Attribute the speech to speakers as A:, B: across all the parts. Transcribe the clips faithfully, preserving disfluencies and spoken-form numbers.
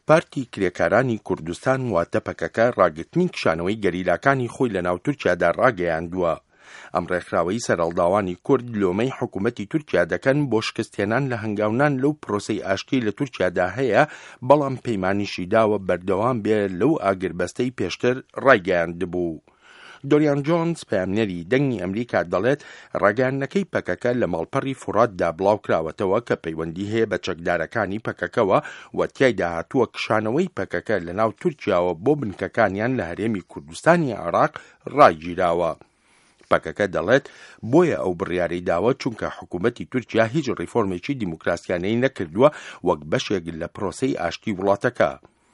A: پارتی کرێکارانی کوردستان واتە پەکەکە ڕاگررتنی کشانەوەی گەریلاکانی خۆی لە ناو تورکیادا ڕاگەیاندووە. ئەم ڕێکخراوەی سەرهەڵداوانی کورد لۆمەی حکوومەتی تورکیا دەکەن بۆ شکستهێنان لە هەنگاونان لەو پرۆسەی ئاشتی لە تورکیادا هەیە، بەڵام پەیمانیشی داوە بەردەوام بێ لەو ئاگربەستەی پێشتر ڕایگەیاندبوو. دۆریان جۆنس پامنێری دەنگی ئەمریکا دەڵێت ڕاگەیاندنەکەی پەکەکە لە ماڵپەڕی فوراتدا بڵاو کراوەتەوە کە پەیوەندی هەیە بە چەکدارەکانی پەکەکەوە و تیایدا هاتووە کشانەوەی پەکەکە لە ناو تورکیاوە بۆ بنکەکانیان لە هەرێمی کوردستانی عێراق ڕایگیراوە. پەکەکە دەڵێت بۆیە ئەو بڕیارەی داوە چونکە حکوومەتی تورکیا هیچ ڕیفۆرمێکی دیموکراسیانەی نەکردووە وەک بەشێک لە پرۆسەی ئاشتی وڵاتەکە.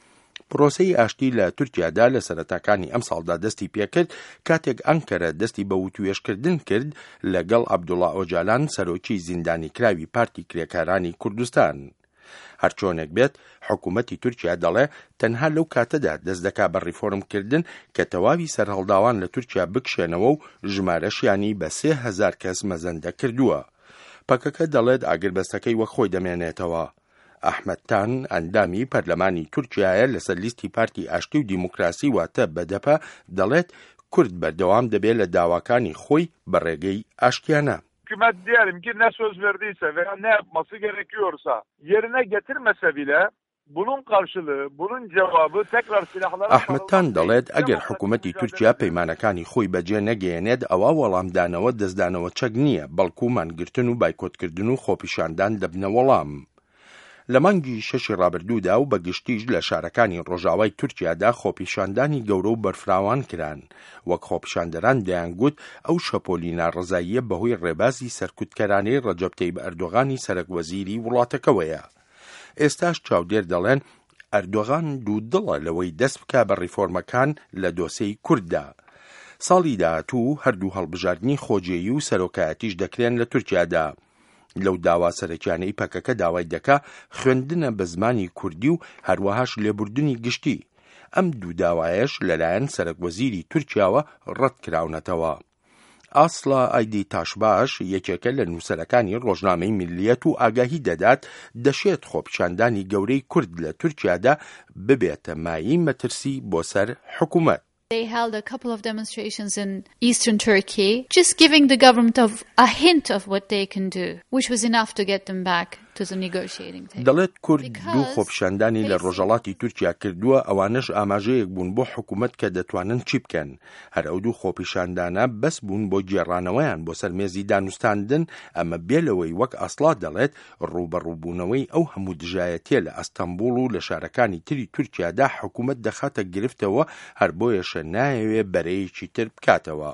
A: پرۆسەی ئاشتی لە تورکیادا لە سەرەتاکانی ئەم ساڵدا دەستی پێکرد کاتێک ئەنکەرە دەستی بە وتوێشکردن کرد لەگەڵ عەبدوڵڵا ئۆجالان سەرۆکی زیندانی کراوی پارتی کرێکارانی کوردستان. هەرچۆنێک بێت حکوومەتی تورکیا دەڵێ تەنها لەو کاتەدا دەست دەکا بە ڕیفۆرمکردن کە تەواوی سەرهەڵداوان لە تورکیا بکشێنەوە و ژمارەشیانی بە سێ هەزار کەس مەزەندە کردووە. پەکەکە دەڵێت ئاگربەستەکەی وەک خۆی دەمێنێتەوە. ئەحمەدتان ئەندامی پەرلەمانی تورکیایە لەسەر لیستی پارتی ئاشتی و دیموکراسی واتە بەدەپە دەڵێت کورد berdewam debe le davakani xwe bi rêgey aştiyane.
B: Hükümet diyelim ki ne söz verdiyse veya ne yapması gerekiyorsa yerine getirmese bile bunun karşılığı, bunun cevabı tekrar silahlara...
A: Ahmettan دەڵێت ئەگەر حکوومەتی تورکیا پەیمانەکانی خۆی بەجێ نەگەیەنێت ئەوە وەڵامدانەوە دەستدانەوە چەک نییە، بەڵکو مانگرتن و بایکۆتکردن و خۆپیشاندان دەبنە وەڵام. لە مانگی شەشی ڕابردوودا و بەگشتیش لە شارەکانی ڕۆژاوای تورکیادا خۆپیشاندانی گەورە و بەرفراوان کران. وەک خۆپیشاندەران دەیانگوت ئەو شەپۆلی ناڕزاییە بەهۆی ڕێبازی سەرکوتکەرانەی ڕەجەب تەیب ئەردۆغانی سەرۆکوەزیری وڵاتەکەوەیە. ئێستاش چاودێر دەڵێن ئەردۆغان دوو دڵە لەوەی دەست بکا بە ڕیفۆرمەکان لە دۆسەی کورددا. ساڵی داهاتوو هەردوو هەڵبژاردننی خۆجێیی و سەرۆکایەتیش دەکرێن لە تورکیادا. لەو داوا سەرەکیانەی پەکەکە داوای دەکا خوێندنە بە زمانی کوردی و هەروەهاش لێبوردنی گشتی. ئەم دوو داوایەش لەلایەن سەرۆکوەزیری تورکیاوە ڕەت کراونەتەوە. ئاسڵا ئایدی تاشباش یەکێکە لە نووسەرەکانی ڕۆژنامەی میلیەت و ئاگاهی دەدات دەشێت خۆپیشاندانی گەورەی کورد لە تورکیادا ببێتە مایی مەترسی بۆ سەر حکوومەت.
C: They held a couple of demonstrations in eastern Turkey, just giving the government of a hint of what they can do, which was enough to get them back to the negotiating table.
A: دەڵێت کورد دوو خۆپیشاندانی لە ڕۆژهەڵاتی تورکیا کردووە، ئەوانش ئاماژەیەک بوون بۆ حکوومەت کە دەتوانن چی بکەن. هەر ئەو دوو خۆپیشاندانە بەس بوون بۆ گێڕانەوەیان بۆ سەرمێزی دانوستاندن، ئەمە بێلەوەی وەک ئەسڵا دەڵێت ڕوبەڕووبوونەوەی ئەو هەموو دژایەتیە لە ئەستەمبوڵ و لە شارەکانی تری تورکیادا حکوومەت دەخاتە گرفتەوە، هەر بۆیەشە نایەوێ بەرەیەکی تر بکاتەوە.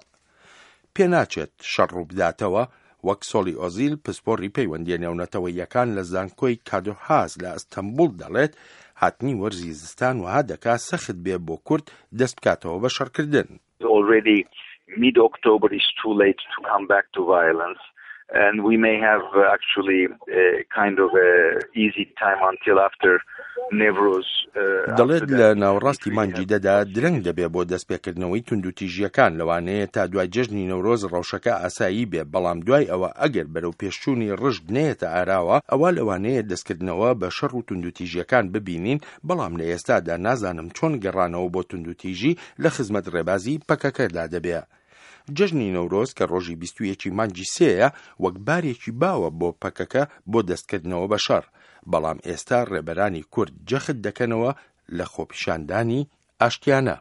A: پێناچێت شەڕ ڕوو بداتەوە، وەک سۆلی ئۆزیل پسپۆڕی پەیوەندیە نێونەتەوەیەکان لە زانکۆی کادۆهاز لە ئەستەمبوڵ دەڵێت هاتنی وەرزی زستان وها دەکا سەخت بێ بۆ کورد دەست بکاتەوە بە شەڕکردن.
D: Already mid-October is too late to come back to violence. And we may have uh, actually a kind of a easy time until after Newroz.
A: دەڵێت لە ناوەڕاستی مانگیدەدا درەنگ دەبێ بۆ دەستپێکردنەوەی توندوتیژیەکان، لەوانەیە تا دوای جەژنی نەورۆز ڕەوشەکە ئاسایی بێ، بەڵام دوای ئەوە ئەگەر بەرەو پێشچوونی ڕژد نەیەتە ئاراوە، ئەوە لەوانەیە دەستکردنەوە بە شەڕ و توندوتیژیەکان ببینین، بەڵام لە ئێستادا نازانم چۆن گەڕانەوە بۆ توندوتیژی لە خزمەت ڕێبازی پەکەکەدا دەبێ. جەژنی نەورۆز کە ڕۆژی بیست و یەکی مانگی سێیە وەک بارێکی باوە بۆ پەکەکە بۆ دەستکردنەوە بە شەڕ، بەڵام ئێستا ڕێبەرانی کورد جەخت دەکەنەوە لە خۆپیشاندانی ئاشتیانە.